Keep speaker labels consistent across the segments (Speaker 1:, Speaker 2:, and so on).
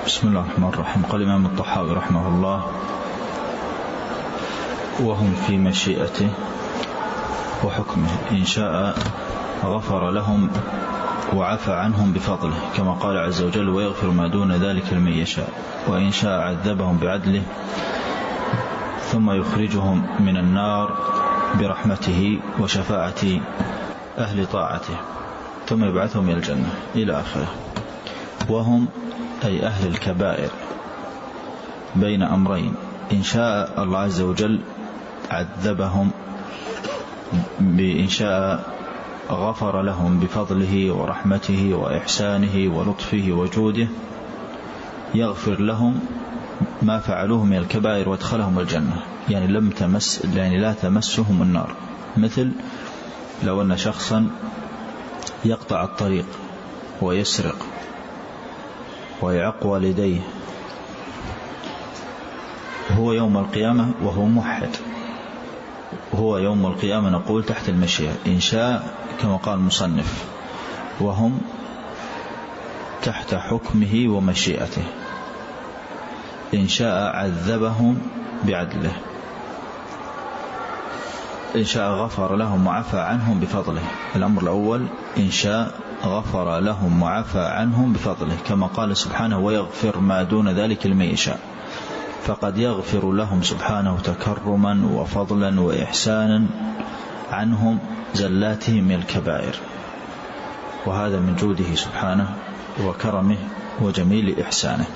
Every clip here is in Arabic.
Speaker 1: بسم الله الرحمن الرحيم. قال الإمام الطحاوي رحمه الله: وهم في مشيئته وحكمه، إن شاء غفر لهم وعفى عنهم بفضله، كما قال عز وجل: ويغفر ما دون ذلك لمن يشاء، وإن شاء عذبهم بعدله ثم يخرجهم من النار برحمته وشفاعة أهل طاعته ثم يبعثهم إلى الجنة إلى آخره. وهم أي أهل الكبائر بين أمرين: إن شاء الله عز وجل عذبهم، بإن شاء غفر لهم بفضله ورحمته وإحسانه ولطفه وجوده، يغفر لهم ما فعلوه من الكبائر وادخلهم الجنة، يعني لا تمسهم النار. مثل لو أن شخصا يقطع الطريق ويسرق ويعق والديه، هو يوم القيامة وهو موحد، هو يوم القيامة نقول تحت المشيئة إن شاء، كما قال المصنف: وهم تحت حكمه ومشيئته. إن شاء عذبهم بعدله، إن شاء غفر لهم وعفى عنهم بفضله. الأمر الأول: إن شاء غفر لهم وعفى عنهم بفضله، كما قال سبحانه: ويغفر ما دون ذلك لمن يشاء. فقد يغفر لهم سبحانه تكرما وفضلا وإحسانا عنهم زلاتهم من الكبائر، وهذا من جوده سبحانه وكرمه وجميل إحسانه.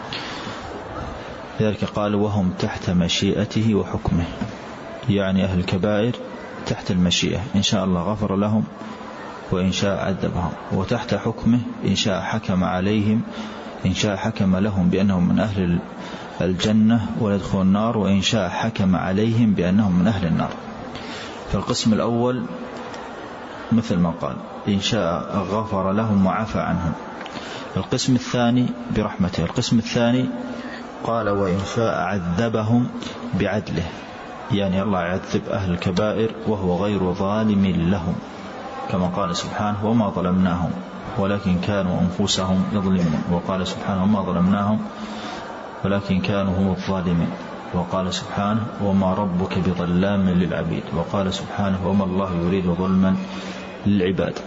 Speaker 1: لذلك قال: وهم تحت مشيئته وحكمه، يعني أهل الكبائر تحت المشيئة، إن شاء الله غفر لهم وإن شاء عذبهم، وتحت حكمه، إن شاء حكم عليهم، إن شاء حكم لهم بأنهم من أهل الجنة ويدخلوا النار، وإن شاء حكم عليهم بأنهم من أهل النار. فالقسم الأول مثل ما قال: إن شاء غفر لهم وعفى عنهم. القسم الثاني برحمته. القسم الثاني قال: وإن شاء عذبهم بعدله، يعني الله يعذب أهل الكبائر وهو غير ظالم لهم، كما قال سبحانه: وما ظلمناهم ولكن كانوا أنفسهم يظلمون. وقال سبحانه: وما ظلمناهم ولكن كانوا هم الظالمين. وقال سبحانه: وما ربك بظلام للعبيد. وقال سبحانه: وما الله يريد ظلما للعباد.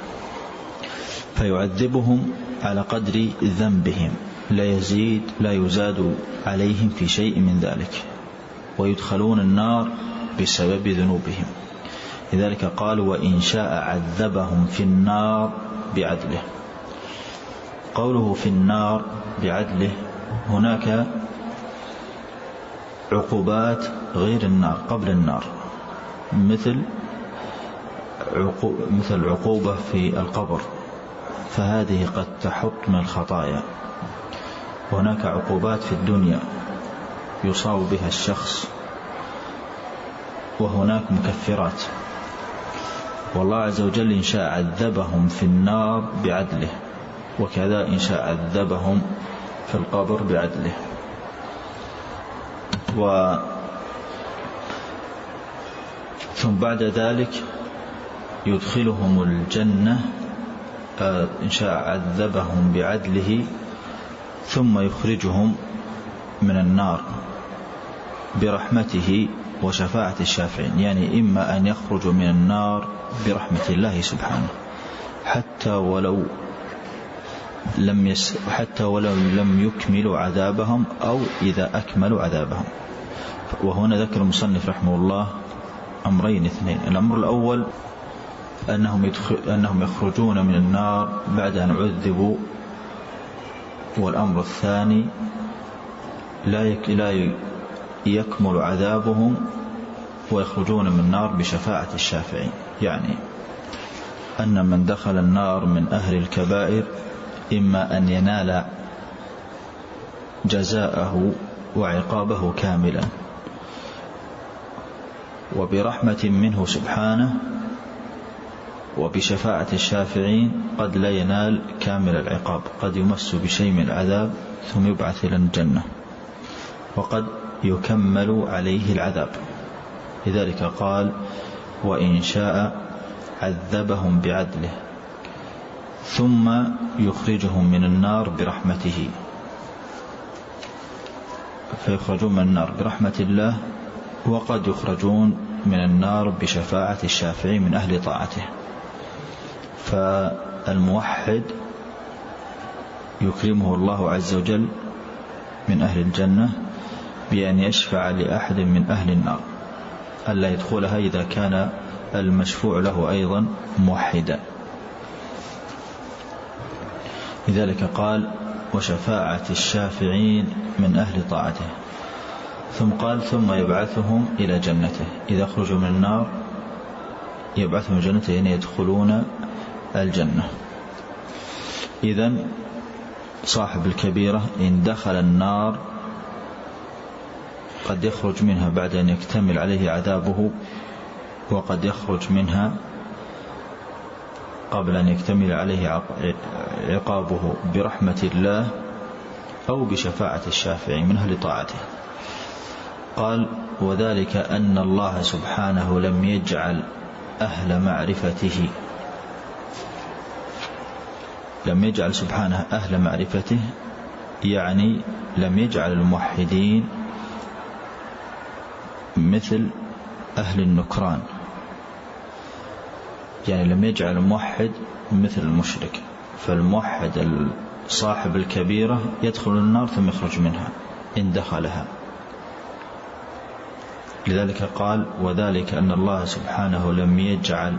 Speaker 1: فيعذبهم على قدر ذنبهم، لا يزيد لا يزاد عليهم في شيء من ذلك، ويدخلون النار بسبب ذنوبهم. لذلك قال: وإن شاء عذبهم في النار بعدله. قوله في النار بعدله، هناك عقوبات غير النار قبل النار، مثل عقوبة في القبر، فهذه قد تحط من الخطايا. وهناك عقوبات في الدنيا يصاب بها الشخص، وهناك مكفرات. والله عز وجل إن شاء عذبهم في النار بعدله، وكذا إن شاء عذبهم في القبر بعدله. ثم بعد ذلك يدخلهم الجنة، إن شاء عذبهم بعدله ثم يخرجهم من النار برحمته وشفاعة الشافعين، يعني إما أن يخرجوا من النار برحمة الله سبحانه حتى ولو لم يكملوا عذابهم، أو إذا أكملوا عذابهم. وهنا ذكر المصنف رحمه الله أمرين اثنين: الأمر الأول أنهم يخرجون من النار بعد أن عذبوا، والأمر الثاني لا يكمل عذابهم ويخرجون من النار بشفاعة الشافعين، يعني أن من دخل النار من أهل الكبائر إما أن ينال جزاءه وعقابه كاملا، وبرحمة منه سبحانه وبشفاعة الشافعين قد لا ينال كامل العقاب، قد يمس بشيء من العذاب ثم يبعث إلى الجنة، وقد يكمل عليه العذاب. لذلك قال: وإن شاء عذبهم بعدله ثم يخرجهم من النار برحمته. فيخرجون من النار برحمة الله، وقد يخرجون من النار بشفاعة الشافعي من أهل طاعته. فالموحد يكرمه الله عز وجل من أهل الجنة بأن يشفع لأحد من أهل النار ألا يدخلها إذا كان المشفوع له أيضا موحدا. لذلك قال وشفاعة الشافعين من أهل طاعته. ثم قال ثم يبعثهم إلى جنته، إذا خرجوا من النار يبعثهم إلى جنته يعني يدخلون الجنة. إذن صاحب الكبيرة إن دخل النار قد يخرج منها بعد أن يكتمل عليه عذابه، وقد يخرج منها قبل أن يكتمل عليه عقابه برحمة الله أو بشفاعة الشافعي من أهل طاعته. قال وذلك أن الله سبحانه لم يجعل أهل معرفته، لم يجعل سبحانه أهل معرفته يعني لم يجعل الموحدين مثل أهل النكران، يعني لم يجعل الموحد مثل المشرك. فالموحد صاحب الكبيرة يدخل النار ثم يخرج منها إن دخلها. لذلك قال وذلك أن الله سبحانه لم يجعل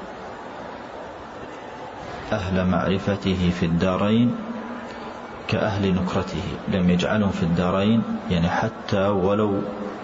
Speaker 1: أهل معرفته في الدارين كأهل نكرته، لم يجعلهم في الدارين يعني حتى ولو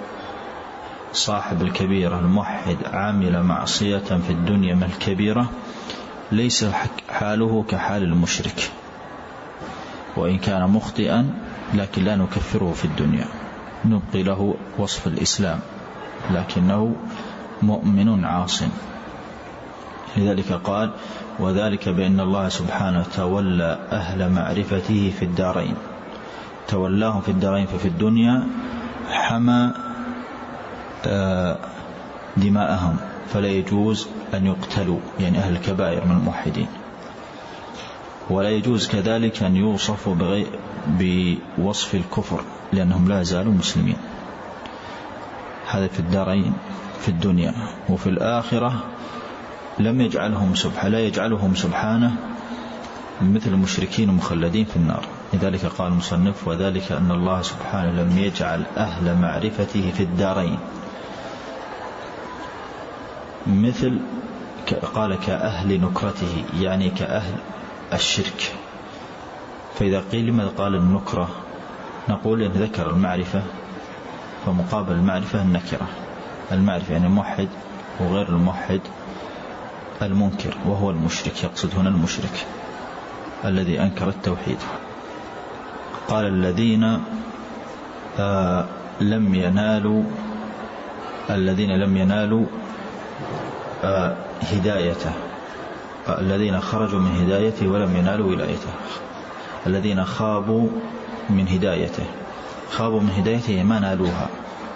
Speaker 1: صاحب الكبيرة الموحد عمل معصية في الدنيا من الكبيرة ليس حاله كحال المشرك، وإن كان مخطئا لكن لا نكفره في الدنيا، نبقي له وصف الإسلام لكنه مؤمن عاص. لذلك قال وذلك بأن الله سبحانه تولى أهل معرفته في الدارين، تولاهم في الدارين، ففي الدنيا حمى دماءهم فلا يجوز أن يقتلوا يعني أهل الكبائر من الموحدين، ولا يجوز كذلك أن يوصفوا بوصف الكفر لأنهم لا زالوا مسلمين. هذا في الدارين في الدنيا. وفي الآخرة لم يجعلهم سبحانه، لا يجعلهم سبحانه مثل المشركين مخلدين في النار. لذلك قال المصنف وذلك أن الله سبحانه لم يجعل أهل معرفته في الدارين مثل قال كأهل نكرته يعني كأهل الشرك. فإذا قيل لماذا قال النكرة نقول إن ذكر المعرفة فمقابل المعرفة النكرة. المعرفة يعني الموحد وغير الموحد المنكر وهو المشرك، يقصد هنا المشرك الذي أنكر التوحيد. قال الذين لم ينالوا هدايته، الذين خرجوا من هدايته ولم ينالوا ولايته، الذين خابوا من هدايته، خابوا من هدايته ما نالوها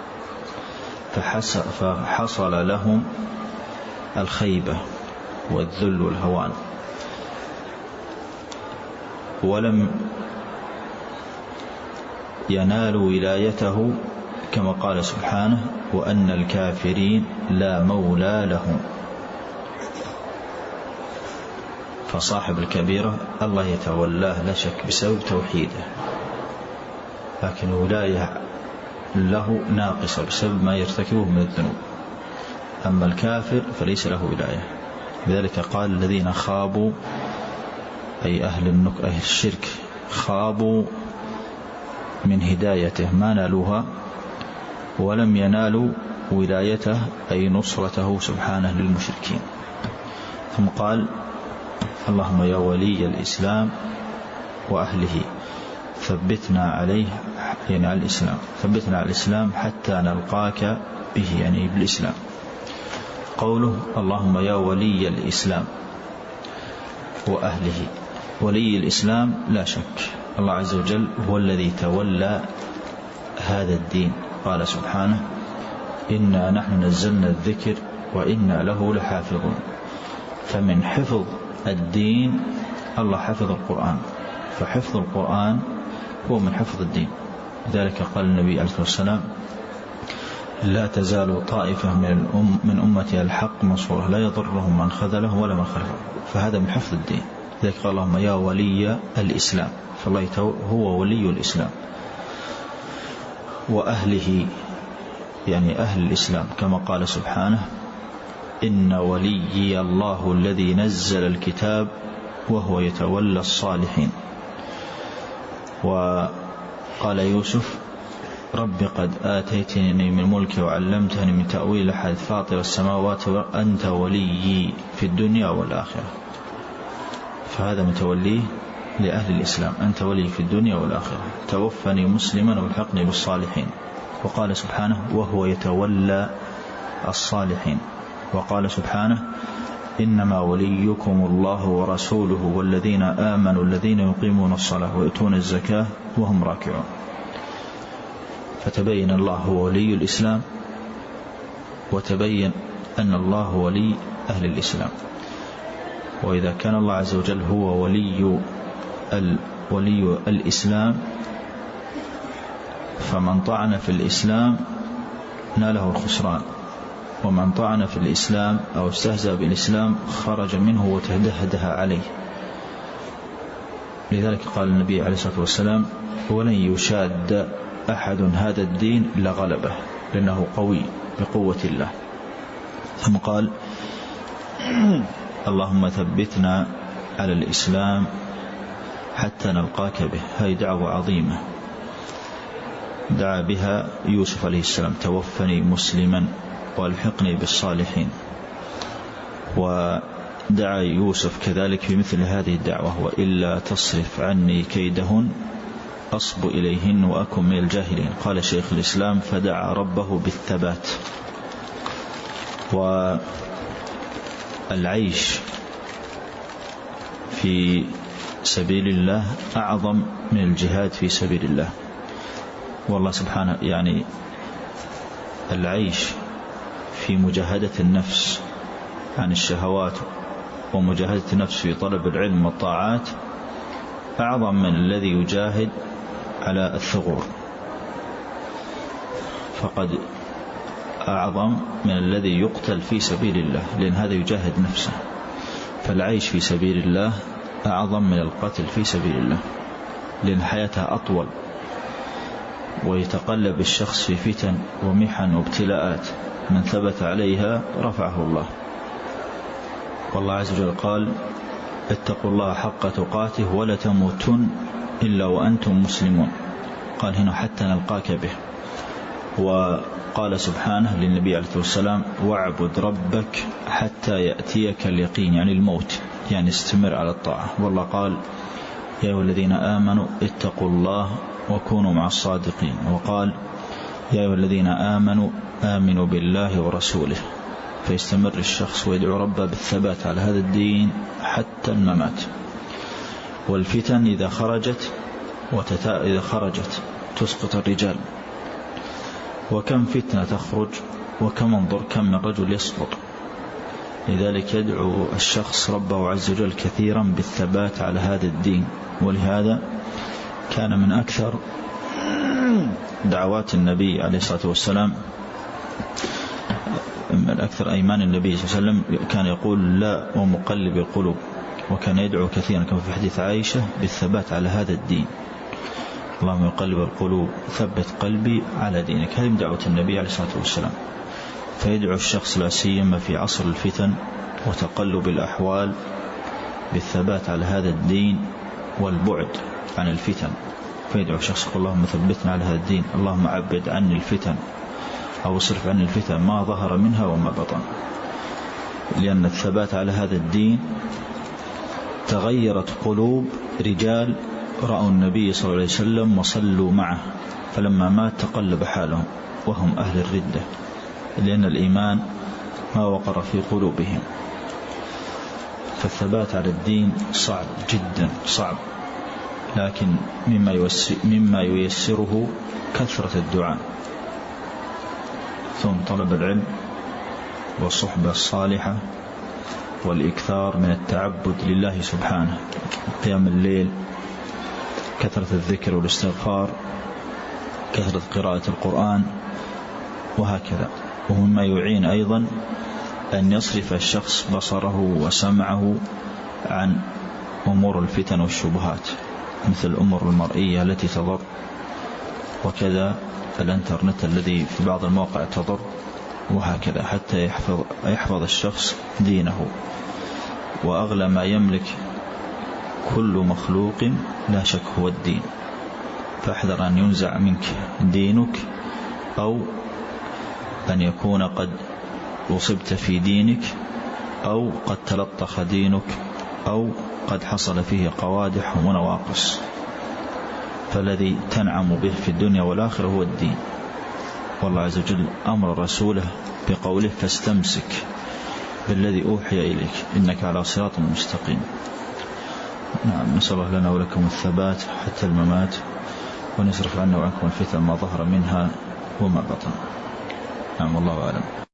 Speaker 1: فحصل لهم الخيبة والذل والهوان، ولم ينالوا ولايته كما قال سبحانه وأن الكافرين لا مولى لهم. فصاحب الكبيرة الله يتولاه لا شك بسبب توحيده، لكن ولاية له ناقصة بسبب ما يرتكبه من الذنوب. أما الكافر فليس له ولاية. لذلك قال الذين خابوا أي أهل الشرك خابوا من هدايته ما نالوها، ولم ينالوا ولايته أي نصرته سبحانه للمشركين. ثم قال اللهم يا ولي الإسلام وأهله ثبتنا عليه يعني على الإسلام، ثبتنا على الإسلام حتى نلقاك به يعني بالإسلام. قوله اللهم يا ولي الإسلام وأهله، ولي الإسلام لا شك الله عز وجل هو الذي تولى هذا الدين. قال سبحانه إنا نحن نزلنا الذكر وإنا له لحافظون. فمن حفظ الدين الله حفظ القرآن، فحفظ القرآن هو من حفظ الدين. لذلك قال النبي عليه الصلاة والسلام: لا تزال طائفة من أمتي الحق منصورة لا يضرهم من خذله ولا من خلفه. فهذا من حفظ الدين. لذلك قال اللهم يا ولي الإسلام، فالله هو ولي الإسلام وأهله، يعني أهل الإسلام، كما قال سبحانه: إن وليي الله الذي نزل الكتاب وهو يتولى الصالحين. وقال يوسف: رب قد آتيتني من ملك وعلمتني من تأويل الأحاديث فاطر السماوات أنت وليي في الدنيا والآخرة. فهذا متوليه لأهل الإسلام: أنت ولي في الدنيا والآخرة، توفني مسلما والحقني بالصالحين. وقال سبحانه: وهو يتولى الصالحين. وقال سبحانه: إنما وليكم الله ورسوله والذين آمنوا الذين يقيمون الصلاة ويؤتون الزكاة وهم راكعون. فتبين الله هو ولي الإسلام، وتبين أن الله هو ولي أهل الإسلام. وإذا كان الله عز وجل هو ولي الإسلام، فمن طعن في الإسلام ناله الخسران، ومن طعن في الإسلام أو استهزأ بالإسلام خرج منه وتهدهدها عليه. لذلك قال النبي عليه الصلاة والسلام: ولن يشاد أحد هذا الدين إلا غلبه، لأنه قوي بقوة الله. ثم قال: اللهم ثبتنا على الإسلام حتى نلقاك به. هذه دعوة عظيمة دعا بها يوسف عليه السلام: توفني مسلما والحقني بالصالحين. ودعا يوسف كذلك في مثل هذه الدعوة: وإلا تصرف عني كيدهن أصب إليهن وأكن من الجاهلين. قال شيخ الإسلام: فدعا ربه بالثبات. والعيش في سبيل الله أعظم من الجهاد في سبيل الله. والله سبحانه يعني العيش في مجاهدة النفس عن الشهوات ومجاهدة النفس في طلب العلم والطاعات أعظم من الذي يجاهد على الثغور، فقد أعظم من الذي يقتل في سبيل الله، لأن هذا يجاهد نفسه. فالعيش في سبيل الله أعظم من القتل في سبيل الله، لأن حياتها أطول، ويتقلب الشخص في فتن ومحن وابتلاءات، من ثبت عليها رفعه الله. والله عز وجل قال: اتقوا الله حق تقاته ولا تموتن إلا وأنتم مسلمون. قال هنا: حتى نلقاك به. وقال سبحانه للنبي عليه الصلاة والسلام: واعبد ربك حتى يأتيك اليقين، يعني الموت، يعني استمر على الطاعة. والله قال: يا أيها الذين آمنوا اتقوا الله وكونوا مع الصادقين. وقال: يا أيها الذين آمنوا آمنوا بالله ورسوله. فيستمر الشخص ويدعو ربه بالثبات على هذا الدين حتى الممات. والفتن إذا خرجت تسقط الرجال، وكم فتنة تخرج وكم انظر كم من رجل يسقط. لذلك يدعو الشخص ربه عز وجل كثيرا بالثبات على هذا الدين. ولهذا كان من أكثر دعوات النبي عليه الصلاة والسلام، من أكثر أيمان النبي صلى الله عليه وسلم، كان يقول: لا ومقلب القلوب. وكان يدعو كثيرا كما في حديث عائشة بالثبات على هذا الدين: اللهم يقلب القلوب ثبت قلبي على دينك. هذه دعوة النبي عليه الصلاة والسلام. فيدعو الشخص لا سيما في عصر الفتن وتقلب الأحوال بالثبات على هذا الدين والبعد عن الفتن. فيدعو الشخص: اللهم ثبتنا على هذا الدين، اللهم عبد عني الفتن أو اصرف عني الفتن ما ظهر منها وما بطن. لأن الثبات على هذا الدين تغيرت قلوب رجال رأوا النبي صلى الله عليه وسلم وصلوا معه، فلما مات تقلب حالهم وهم أهل الردة، لأن الإيمان ما وقر في قلوبهم. فالثبات على الدين صعب جدا، صعب، لكن مما ييسره كثرة الدعاء، ثم طلب العلم والصحبة الصالحة والإكثار من التعبد لله سبحانه، قيام الليل، كثرة الذكر والاستغفار، كثرة قراءة القرآن وهكذا. ومما يعين أيضا أن يصرف الشخص بصره وسمعه عن أمور الفتن والشبهات مثل الأمور المرئية التي تضر، وكذا الانترنت الذي في بعض المواقع تضر، وهكذا حتى يحفظ الشخص دينه. وأغلى ما يملك كل مخلوق لا شك هو الدين، فاحذر أن ينزع منك دينك، أو أن يكون قد أصبت في دينك، أو قد تلطخ دينك، أو قد حصل فيه قوادح ونواقص. فالذي تنعم به في الدنيا والآخرة هو الدين. والله عز وجل أمر رسوله بقوله فاستمسك بالذي أوحي إليك إنك على صراط مستقيم. نعم، نسأل الله لنا ولكم الثبات حتى الممات، ونصرف عنا وعنكم الفتن ما ظهر منها وما بطن. نعم، والله أعلم.